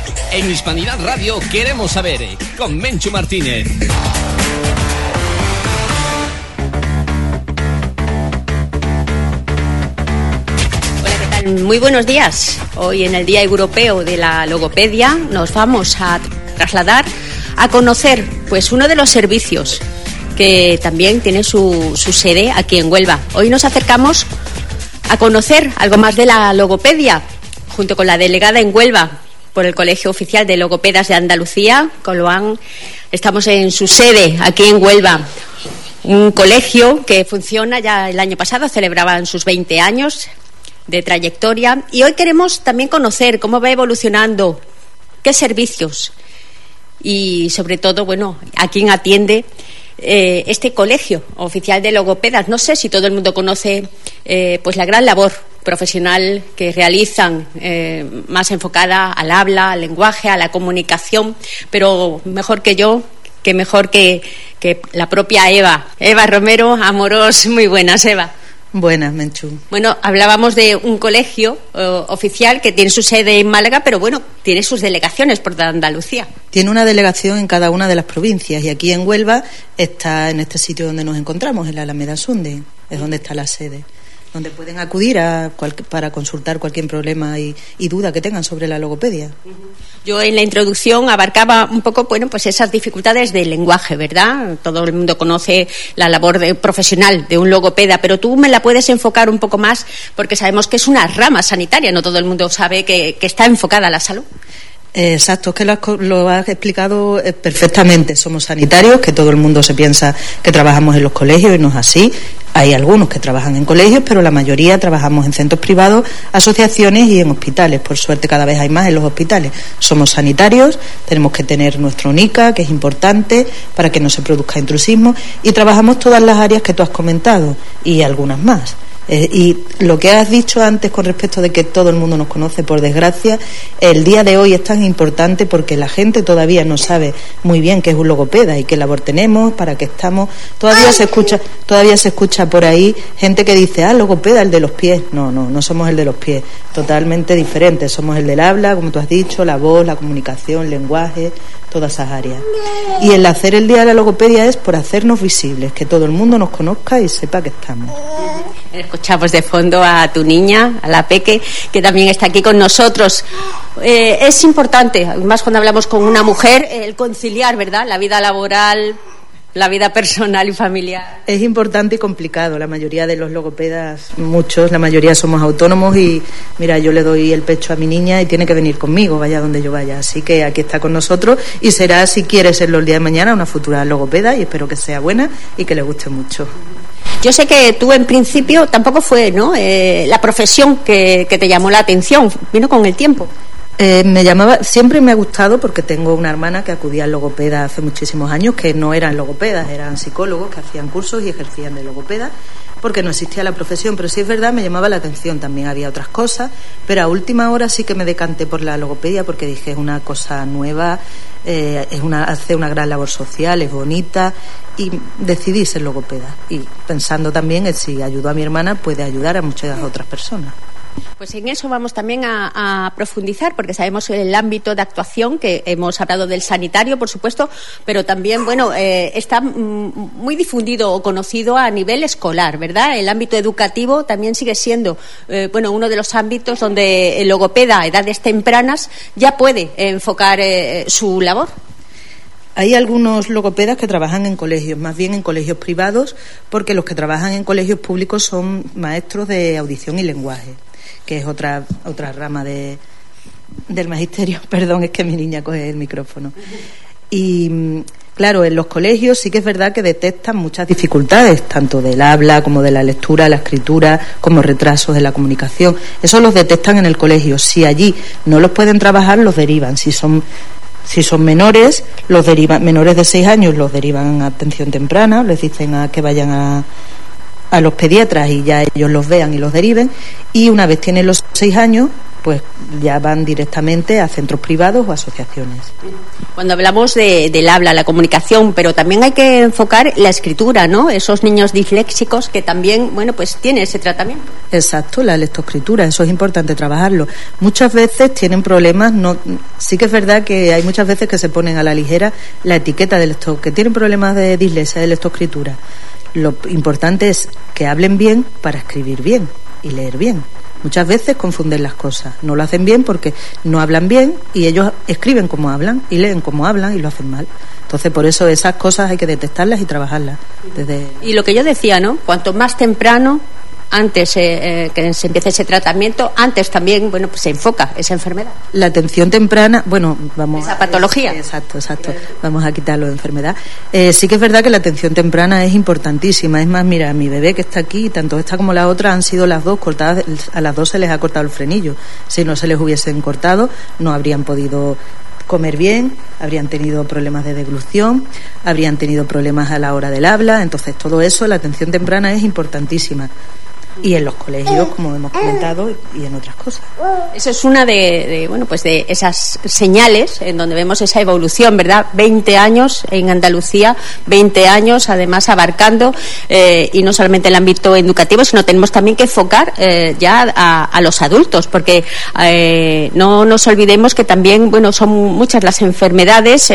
En Hispanidad Radio queremos saber, con Menchu Martínez. Muy buenos días. Hoy en el Día Europeo de la Logopedia nos vamos a trasladar a conocer pues uno de los servicios que también tiene su sede aquí en Huelva. Hoy nos acercamos a conocer algo más de la logopedia junto con la delegada en Huelva por el Colegio Oficial de Logopedas de Andalucía, Coloan. Estamos en su sede aquí en Huelva. Un colegio que funciona ya el año pasado, celebraban sus 20 años de trayectoria, y hoy queremos también conocer cómo va evolucionando, qué servicios y sobre todo, bueno, a quién atiende este Colegio Oficial de Logopedas. No sé si todo el mundo conoce pues la gran labor profesional que realizan, más enfocada al habla, al lenguaje, a la comunicación, pero mejor que yo, que mejor que la propia Eva Romero Amorós. Muy buenas, Eva. Buenas, Menchu. Bueno, hablábamos de un colegio oficial que tiene su sede en Málaga, pero bueno, tiene sus delegaciones por toda Andalucía. Tiene una delegación en cada una de las provincias, y aquí en Huelva está en este sitio donde nos encontramos, en la Alameda Sunde, es donde está la sede, donde pueden acudir para consultar cualquier problema y duda que tengan sobre la logopedia. Yo en la introducción abarcaba un poco, bueno, pues esas dificultades del lenguaje, ¿verdad? Todo el mundo conoce la labor profesional de un logopeda, pero tú me la puedes enfocar un poco más, porque sabemos que es una rama sanitaria, no todo el mundo sabe que está enfocada a la salud. Exacto, es que lo has explicado perfectamente. Somos sanitarios, que todo el mundo se piensa que trabajamos en los colegios, y no es así. Hay algunos que trabajan en colegios, pero la mayoría trabajamos en centros privados, asociaciones y en hospitales. Por suerte cada vez hay más en los hospitales. Somos sanitarios, tenemos que tener nuestro NICA, que es importante para que no se produzca intrusismo, y trabajamos todas las áreas que tú has comentado y algunas más. Y lo que has dicho antes con respecto de que todo el mundo nos conoce, por desgracia, el día de hoy es tan importante porque la gente todavía no sabe muy bien qué es un logopeda y qué labor tenemos, para qué estamos. Todavía se escucha por ahí gente que dice, logopeda, el de los pies. No somos el de los pies, totalmente diferente. Somos el del habla, como tú has dicho, la voz, la comunicación, lenguaje, todas esas áreas. Y el hacer el día de la logopedia es por hacernos visibles, que todo el mundo nos conozca y sepa que estamos. Escuchamos de fondo a tu niña, a la Peque, que también está aquí con nosotros. Es importante, además cuando hablamos con una mujer, el conciliar, ¿verdad?, la vida laboral, la vida personal y familiar. Es importante y complicado. La mayoría de los logopedas, la mayoría somos autónomos, y mira, yo le doy el pecho a mi niña y tiene que venir conmigo, vaya donde yo vaya. Así que aquí está con nosotros, y será, si quiere serlo el día de mañana, una futura logopeda, y espero que sea buena y que le guste mucho. Yo sé que tú en principio tampoco fue, ¿no?, la profesión que te llamó la atención, vino con el tiempo. Siempre me ha gustado, porque tengo una hermana que acudía al logopeda hace muchísimos años, que no eran logopedas, eran psicólogos que hacían cursos y ejercían de logopeda, porque no existía la profesión. Pero sí es verdad, me llamaba la atención, también había otras cosas, pero a última hora sí que me decanté por la logopedia, porque dije, es una cosa nueva, hace una gran labor social, es bonita, y decidí ser logopeda, y pensando también en si ayudó a mi hermana, puede ayudar a muchas otras personas. Pues en eso vamos también a profundizar, porque sabemos el ámbito de actuación, que hemos hablado del sanitario, por supuesto, pero también, bueno, está muy difundido o conocido a nivel escolar, ¿verdad? El ámbito educativo también sigue siendo, uno de los ámbitos donde el logopeda a edades tempranas ya puede enfocar su labor. Hay algunos logopedas que trabajan en colegios, más bien en colegios privados, porque los que trabajan en colegios públicos son maestros de audición y lenguaje, que es otra rama del magisterio. Perdón, es que mi niña coge el micrófono. Y claro, en los colegios sí que es verdad que detectan muchas dificultades, tanto del habla como de la lectura, la escritura, como retrasos de la comunicación. Eso los detectan en el colegio. Si allí no los pueden trabajar, los derivan. Si son menores, los derivan, menores de 6 años, los derivan a atención temprana, les dicen a que vayan a los pediatras y ya ellos los vean y los deriven. Y una vez tienen los 6 años, pues ya van directamente a centros privados o asociaciones. Cuando hablamos del habla, la comunicación, pero también hay que enfocar la escritura, ¿no? Esos niños disléxicos que también, bueno, pues tienen ese tratamiento. Exacto, la lectoescritura, eso es importante trabajarlo. Muchas veces tienen problemas, sí que es verdad que hay muchas veces que se ponen a la ligera la etiqueta de lector, que tienen problemas de dislexia, de lectoescritura. Lo importante es que hablen bien para escribir bien y leer bien. Muchas veces confunden las cosas, no lo hacen bien porque no hablan bien y ellos escriben como hablan y leen como hablan y lo hacen mal. Entonces, por eso esas cosas hay que detectarlas y trabajarlas. Y lo que yo decía, ¿no? Cuanto más temprano, antes que se empiece ese tratamiento, antes también, bueno, pues se enfoca esa enfermedad. La atención temprana, bueno, vamos... Esa patología. Exacto. Vamos a quitarlo de enfermedad. Sí que es verdad que la atención temprana es importantísima. Es más, mira, mi bebé que está aquí, tanto esta como la otra, han sido las dos cortadas, a las dos se les ha cortado el frenillo. Si no se les hubiesen cortado, no habrían podido comer bien, habrían tenido problemas de deglución, habrían tenido problemas a la hora del habla. Entonces, todo eso, la atención temprana es importantísima. Y en los colegios, como hemos comentado, y en otras cosas. Eso es una de esas señales en donde vemos esa evolución, ¿verdad? 20 años en Andalucía, 20 años además abarcando, y no solamente el ámbito educativo, sino tenemos también que enfocar ya a los adultos, porque no nos olvidemos que también, bueno, son muchas las enfermedades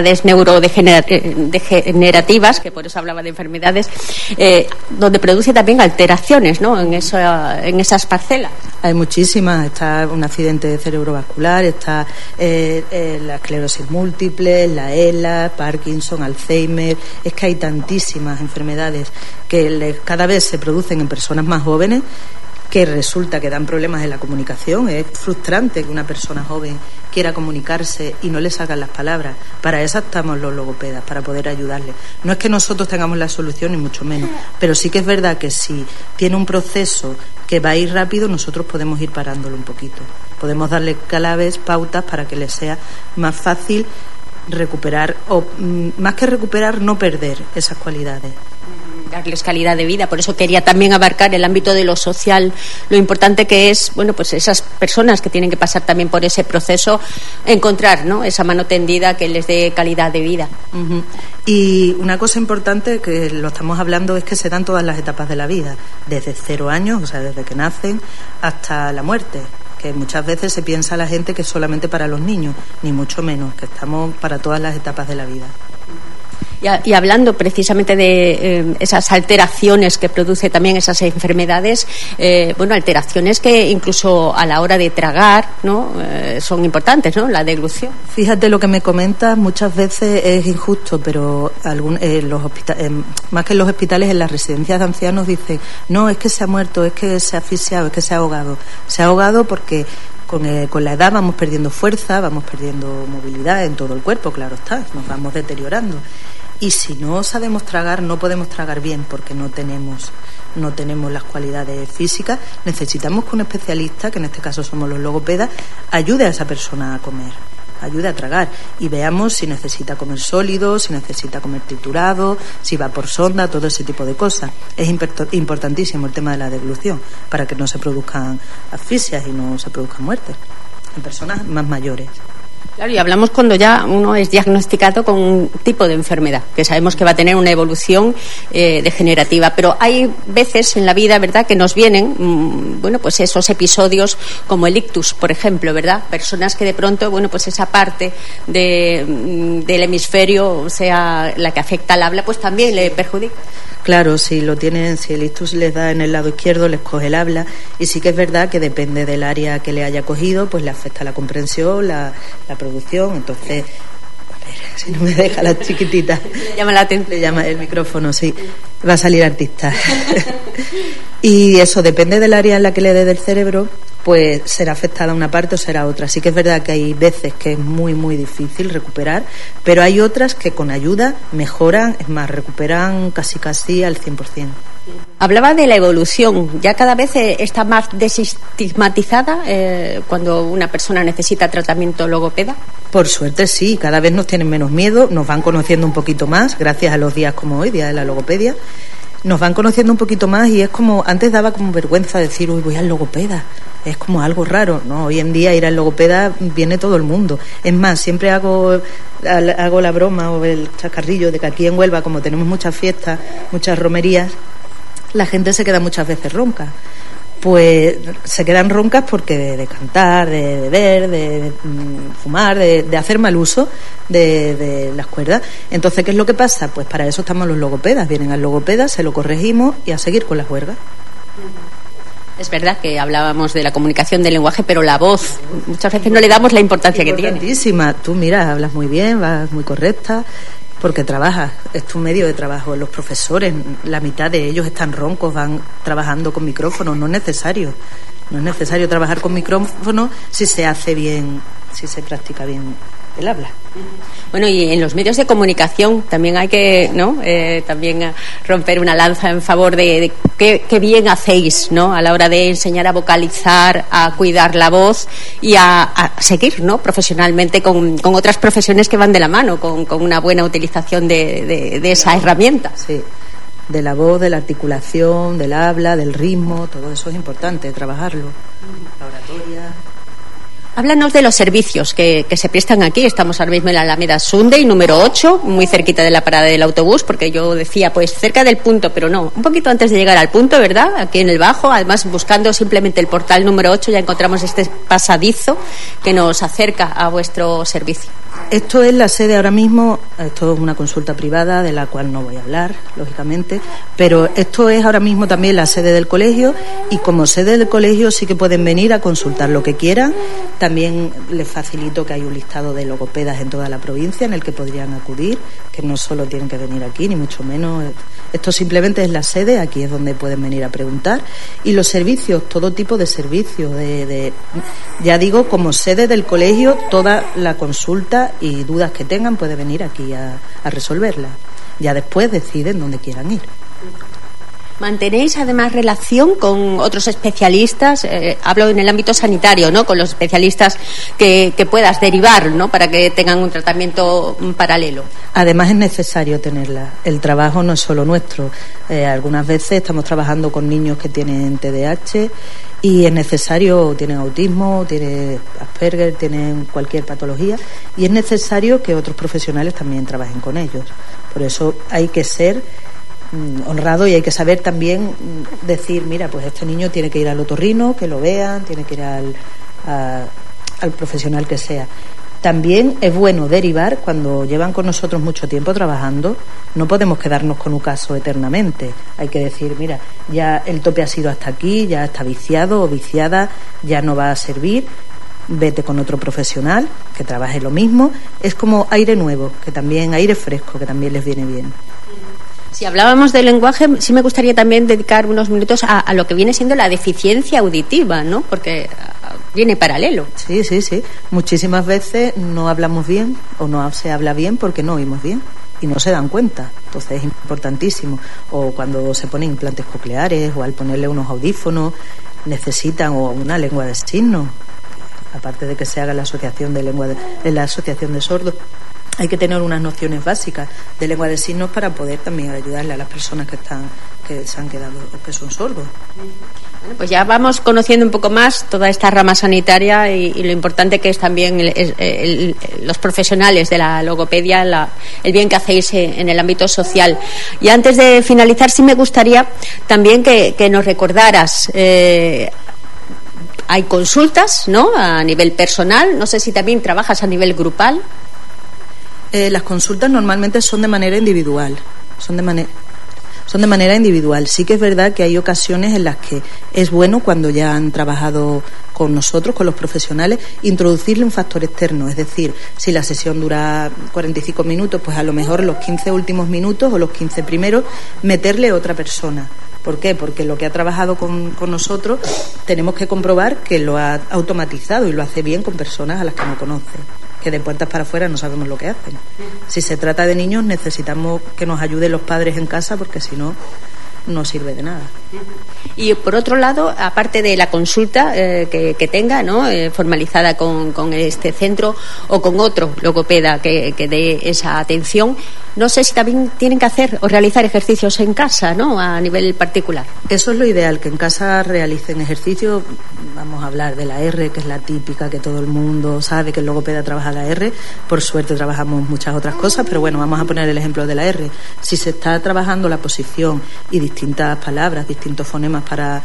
neurodegenerativas, que por eso hablaba de enfermedades, donde produce también alteraciones, ¿no? En esas parcelas. Hay muchísimas. Está un accidente cerebrovascular, está la esclerosis múltiple, la ELA, Parkinson, Alzheimer. Es que hay tantísimas enfermedades que cada vez se producen en personas más jóvenes, que resulta que dan problemas en la comunicación. Es frustrante que una persona joven quiera comunicarse y no le salgan las palabras. Para eso estamos los logopedas, para poder ayudarle. No es que nosotros tengamos la solución, ni mucho menos, pero sí que es verdad que si tiene un proceso que va a ir rápido, nosotros podemos ir parándolo un poquito. Podemos darle claves, pautas para que le sea más fácil recuperar, o más que recuperar, no perder esas cualidades. Darles calidad de vida. Por eso quería también abarcar el ámbito de lo social, lo importante que es, bueno, pues esas personas que tienen que pasar también por ese proceso, encontrar, ¿no?, esa mano tendida que les dé calidad de vida. Uh-huh. Y una cosa importante que lo estamos hablando es que se dan todas las etapas de la vida, desde 0 años, o sea, desde que nacen hasta la muerte, que muchas veces se piensa la gente que es solamente para los niños, ni mucho menos, que estamos para todas las etapas de la vida. Y hablando precisamente de esas alteraciones que produce también esas enfermedades, bueno, alteraciones que incluso a la hora de tragar, ¿no?, son importantes, ¿no?, la deglución. Fíjate lo que me comentas, muchas veces es injusto, pero más que en los hospitales, en las residencias de ancianos dicen, no, es que se ha muerto, es que se ha asfixiado, es que se ha ahogado. Se ha ahogado porque con la edad vamos perdiendo fuerza, vamos perdiendo movilidad en todo el cuerpo, claro está, nos vamos deteriorando. Y si no sabemos tragar, no podemos tragar bien porque no tenemos las cualidades físicas. Necesitamos que un especialista, que en este caso somos los logopedas, ayude a esa persona a comer, ayude a tragar, y veamos si necesita comer sólido, si necesita comer triturado, si va por sonda, todo ese tipo de cosas. Es importantísimo el tema de la deglución para que no se produzcan asfixias y no se produzcan muertes en personas más mayores. Claro, y hablamos cuando ya uno es diagnosticado con un tipo de enfermedad, que sabemos que va a tener una evolución degenerativa, pero hay veces en la vida, ¿verdad?, que nos vienen, bueno, pues esos episodios como el ictus, por ejemplo, ¿verdad? Personas que de pronto, bueno, pues esa parte del hemisferio, o sea, la que afecta al habla, pues también le perjudica. Claro, si el ictus les da en el lado izquierdo, les coge el habla, y sí que es verdad que depende del área que le haya cogido, pues le afecta la comprensión, la producción. Entonces, a ver, si no me deja la chiquitita. Le llama la atención. Le llama el micrófono, sí. Va a salir artista. Y eso depende del área en la que le dé del cerebro, pues será afectada una parte o será otra. Sí que es verdad que hay veces que es muy, muy difícil recuperar, pero hay otras que con ayuda mejoran, es más, recuperan casi al 100%. Hablaba de la evolución. Ya cada vez está más desestigmatizada cuando una persona necesita tratamiento logopeda. Por suerte sí, cada vez nos tienen menos miedo, nos van conociendo un poquito más, gracias a los días como hoy, Día de la Logopedia. nos van conociendo un poquito más y es como, antes daba como vergüenza decir, uy, voy al logopeda, es como algo raro, ¿no? Hoy en día ir al logopeda viene todo el mundo. Es más, siempre hago la broma o el chascarrillo de que aquí en Huelva, como tenemos muchas fiestas, muchas romerías, la gente se queda muchas veces ronca. Pues se quedan roncas porque de cantar, de beber, de fumar, de hacer mal uso de las cuerdas. Entonces, ¿qué es lo que pasa? Pues para eso estamos los logopedas. Vienen al logopeda, se lo corregimos y a seguir con las huelgas. Es verdad que hablábamos de la comunicación del lenguaje, pero la voz, muchas veces no le damos la importancia que tiene. Importantísima. Tú, mira, hablas muy bien, vas muy correcta, porque trabajas, es tu medio de trabajo. Los profesores, la mitad de ellos están roncos, van trabajando con micrófonos. No es necesario trabajar con micrófono si se hace bien, si se practica bien el habla. Bueno, y en los medios de comunicación también hay que, ¿no? También romper una lanza en favor de qué bien hacéis, ¿no? A la hora de enseñar a vocalizar, a cuidar la voz y a seguir, ¿no? Profesionalmente con otras profesiones que van de la mano, con una buena utilización de esa herramienta. Sí, de la voz, de la articulación, del habla, del ritmo, todo eso es importante, trabajarlo. La oratoria. Háblanos de los servicios que se prestan aquí. Estamos ahora mismo en la Alameda Sunday, número 8, muy cerquita de la parada del autobús, porque yo decía, pues cerca del punto, pero no, un poquito antes de llegar al punto, ¿verdad? Aquí en el Bajo, además buscando simplemente el portal número 8 ya encontramos este pasadizo que nos acerca a vuestro servicio. Esto es la sede ahora mismo, esto es una consulta privada de la cual no voy a hablar, lógicamente, pero esto es ahora mismo también la sede del colegio y como sede del colegio sí que pueden venir a consultar lo que quieran. También les facilito que hay un listado de logopedas en toda la provincia en el que podrían acudir, que no solo tienen que venir aquí, ni mucho menos. Esto simplemente es la sede, aquí es donde pueden venir a preguntar. Y los servicios, todo tipo de servicios, ya digo, como sede del colegio, toda la consulta y dudas que tengan puede venir aquí a resolverlas. Ya después deciden dónde quieran ir. ¿Mantenéis además relación con otros especialistas? Hablo en el ámbito sanitario, ¿no? Con los especialistas que puedas derivar, ¿no? Para que tengan un tratamiento paralelo. Además es necesario tenerla. El trabajo no es solo nuestro. Algunas veces estamos trabajando con niños que tienen TDAH y es necesario, tienen autismo, tienen Asperger, tienen cualquier patología y es necesario que otros profesionales también trabajen con ellos. Por eso hay que ser honrado y hay que saber también decir, mira, pues este niño tiene que ir al otorrino, que lo vean, tiene que ir al profesional que sea. También es bueno derivar cuando llevan con nosotros mucho tiempo trabajando. No podemos quedarnos con un caso eternamente. Hay que decir, mira, ya el tope ha sido hasta aquí, ya está viciado o viciada, ya no va a servir. Vete con otro profesional que trabaje lo mismo. Es como aire nuevo, que también aire fresco, que también les viene bien. Si hablábamos del lenguaje, sí me gustaría también dedicar unos minutos a lo que viene siendo la deficiencia auditiva, ¿no? Porque viene paralelo. Sí. Muchísimas veces no hablamos bien o no se habla bien porque no oímos bien y no se dan cuenta. Entonces es importantísimo. O cuando se ponen implantes cocleares o al ponerle unos audífonos necesitan o una lengua de signos. Aparte de que se haga la asociación la asociación de sordos. Hay que tener unas nociones básicas de lengua de signos para poder también ayudarle a las personas que se han quedado, que son sordos. Bueno, pues ya vamos conociendo un poco más toda esta rama sanitaria y lo importante que es también los profesionales de la logopedia, el bien que hacéis en el ámbito social. Y antes de finalizar, sí me gustaría también que nos recordaras. Hay consultas, ¿no? A nivel personal. No sé si también trabajas a nivel grupal. Las consultas normalmente son de manera individual. Son de manera individual. Sí que es verdad que hay ocasiones en las que es bueno, cuando ya han trabajado con nosotros, con los profesionales, introducirle un factor externo. Es decir, si la sesión dura 45 minutos, pues a lo mejor los 15 últimos minutos o los 15 primeros, meterle otra persona. ¿Por qué? Porque lo que ha trabajado con nosotros tenemos que comprobar que lo ha automatizado y lo hace bien con personas a las que no conoce, que de puertas para afuera no sabemos lo que hacen. Si se trata de niños, necesitamos que nos ayuden los padres en casa, porque si no, no sirve de nada. Y por otro lado, aparte de la consulta que tenga, ¿no? Formalizada con este centro o con otro logopeda que dé esa atención, no sé si también tienen que hacer o realizar ejercicios en casa, ¿no?, a nivel particular. Eso es lo ideal, que en casa realicen ejercicios. Vamos a hablar de la R, que es la típica, que todo el mundo sabe que el logopeda trabaja la R. Por suerte trabajamos muchas otras cosas, pero bueno, vamos a poner el ejemplo de la R. Si se está trabajando la posición y distintas palabras, distintos fonemas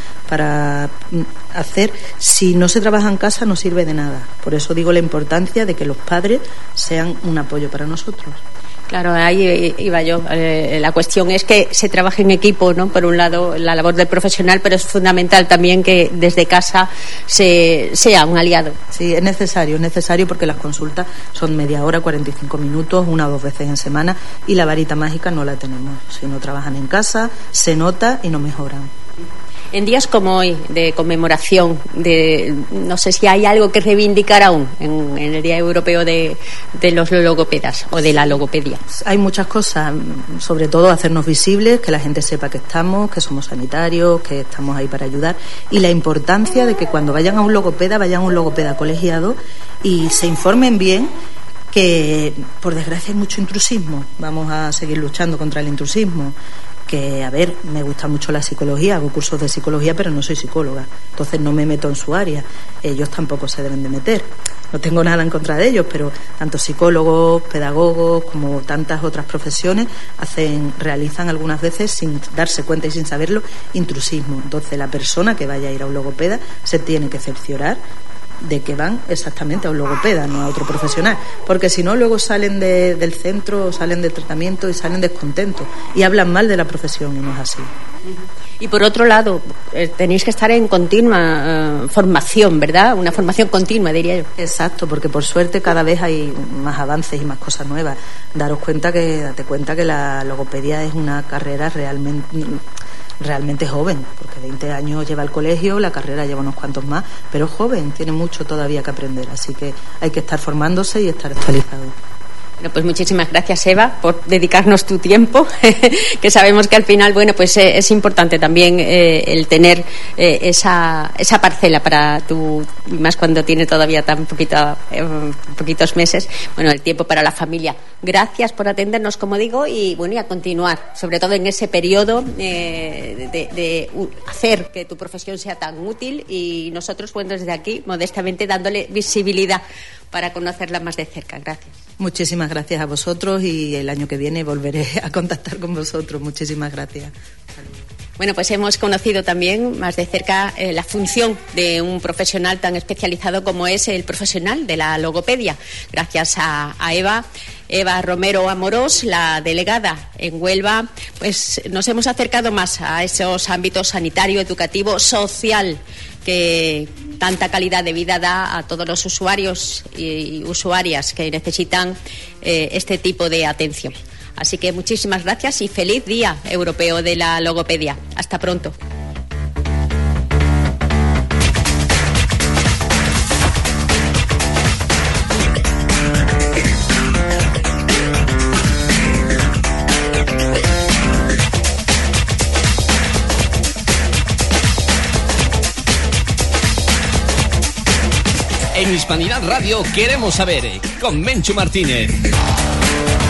para hacer, si no se trabaja en casa no sirve de nada. Por eso digo la importancia de que los padres sean un apoyo para nosotros. Claro, ahí iba yo. La cuestión es que se trabaje en equipo, ¿no? Por un lado, la labor del profesional, pero es fundamental también que desde casa sea un aliado. Sí, es necesario porque las consultas son media hora, 45 minutos, 1 o 2 veces en semana, y la varita mágica no la tenemos. Si no trabajan en casa, se nota y no mejoran. En días como hoy, de conmemoración, no sé si hay algo que reivindicar aún en el Día Europeo de los logopedas o de la logopedia. Hay muchas cosas, sobre todo hacernos visibles, que la gente sepa que somos sanitarios, que estamos ahí para ayudar, y la importancia de que cuando vayan a un logopeda colegiado y se informen bien, que por desgracia hay mucho intrusismo. Vamos a seguir luchando contra el intrusismo. Que, a ver, me gusta mucho la psicología, hago cursos de psicología, pero no soy psicóloga, entonces no me meto en su área. Ellos tampoco se deben de meter. No tengo nada en contra de ellos, pero tanto psicólogos, pedagogos, como tantas otras profesiones realizan algunas veces, sin darse cuenta y sin saberlo, intrusismo. Entonces la persona que vaya a ir a un logopeda se tiene que cerciorar de que van exactamente a un logopeda, no a otro profesional, porque si no luego salen del centro, salen del tratamiento y salen descontentos y hablan mal de la profesión, y no es así. Y por otro lado, tenéis que estar en continua formación, ¿verdad? Una formación continua, diría yo. Exacto, porque por suerte cada vez hay más avances y más cosas nuevas. Date cuenta que la logopedia es una carrera realmente joven, porque 20 años lleva el colegio, la carrera lleva unos cuantos más, pero es joven, tiene mucho todavía que aprender, así que hay que estar formándose y estar actualizado. Bueno, pues muchísimas gracias, Eva, por dedicarnos tu tiempo, que sabemos que al final, bueno, pues es importante también el tener esa parcela para tu, más cuando tiene todavía tan poquitos meses, bueno, el tiempo para la familia. Gracias por atendernos, como digo, y bueno, y a continuar, sobre todo en ese periodo de hacer que tu profesión sea tan útil, y nosotros, bueno, desde aquí, modestamente, dándole visibilidad para conocerla más de cerca. Gracias. Muchísimas gracias a vosotros, y el año que viene volveré a contactar con vosotros. Muchísimas gracias. Bueno, pues hemos conocido también más de cerca la función de un profesional tan especializado como es el profesional de la logopedia. Gracias a Eva Romero Amorós, la delegada en Huelva, pues nos hemos acercado más a esos ámbitos sanitario, educativo, social, que tanta calidad de vida da a todos los usuarios y usuarias que necesitan este tipo de atención. Así que muchísimas gracias y feliz Día Europeo de la Logopedia. Hasta pronto. En Hispanidad Radio queremos saber, con Menchu Martínez.